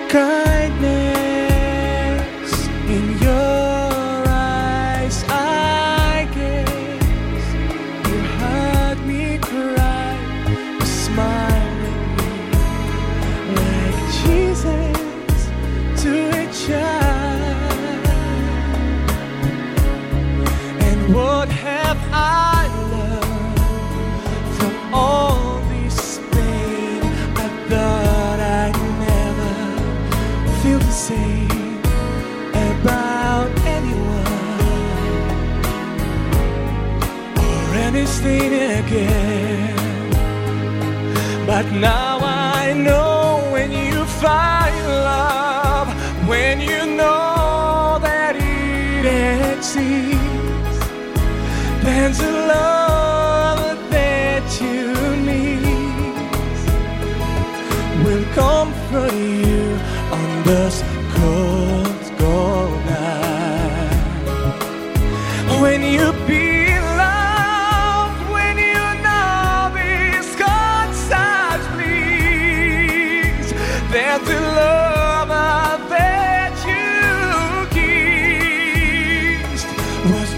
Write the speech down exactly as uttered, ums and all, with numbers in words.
kindness in your eyes, I guess you heard me cry, you smile at me like Jesus to a child. And what have I learned from all this pain? I thought I'd never feel the same about anyone or anything again. But now I know when you find love, when you know that it exists, there's a love that you need will comfort you on this cold, cold night. When you be loved, when you know this constant please, there's the love that you kissed was